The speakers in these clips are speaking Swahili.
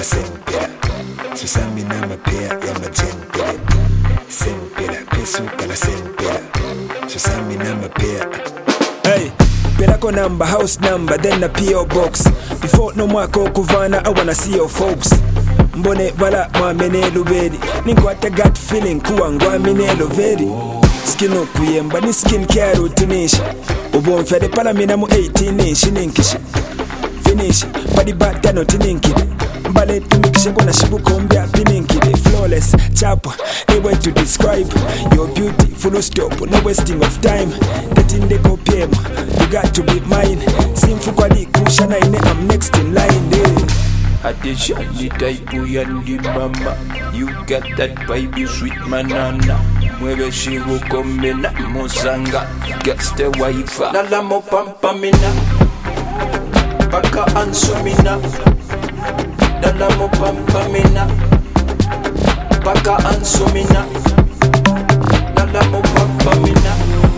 sempera susamina mapea ya majempera sempera pesuka la sempera susamina mapea. Hey, Pelako number, house number, then the P.O. box. Before no mwako kuvana, I wanna see your folks. Mbone bala mwamene lubedi ninkwata gut feeling kuwangwa mine lovedi skin okuyemba ni skin care routinish ubomfede pala mina mu 18 inch ninkishi finish body back down tininkide mbale tumikishe kona shibukombya pininkide flawless chapa a way to describe your beauty full stop no wasting of time tetinde kopyema you got to be mine simfukwali kushana ine I'm next in line Adishani type yandi mama. You got that vibe, you sweet manana. Mueve shivo komena mozanga. Gets the wife. Lala mo pampamina. Baka ansumina. Lala mo pampamina. Baka ansumina. Lala mo pampamina.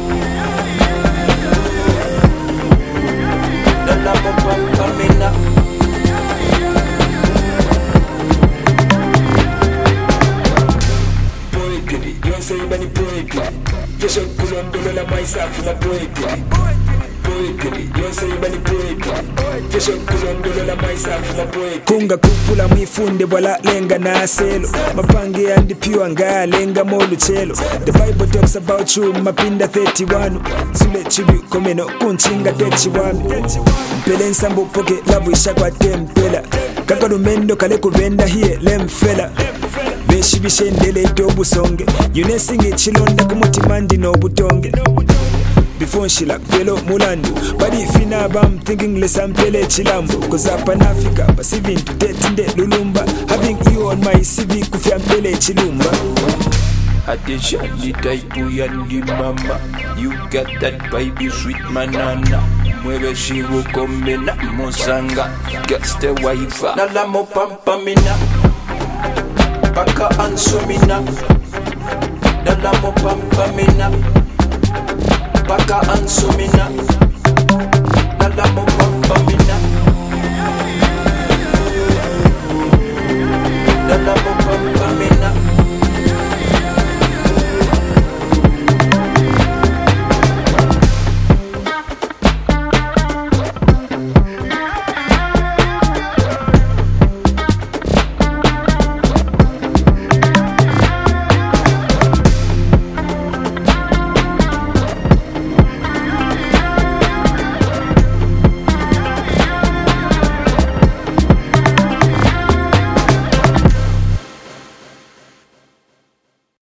Lala mo pampamina. Say many poetry, just a kulondolo la myself la poetry. Poetry, you say many poetry, just a kulondolo la myself la poetry. Kunga kupula mwifunde wala lenga na aselo. Mapange and the pure nga lenga molu chelo. The Bible talks about you, mapinda 31. Sule chibi komeno kunchinga techi wami. Mpele nsambu poke labu isha kwa tempela. Kakarumendo kale kubenda hiye lemfela. Beshi bishendele dobusonge yunesinge chilonda kumutima ndi nobutonge before nshila pelo mulandu badi fina bam thinking less ampele chilambo cause up in Africa passiving to tetinde lulumba having you on my CV kufya mpele chilumba. Adishani type yandi mama. You got that vibe, you sweet manana. Mueve shivo komena mozanga. Gets the wife. Lala mo pampamina. Baka ansumina. Lala mo pampamina. Baka ansumina. Lala mo pampamina.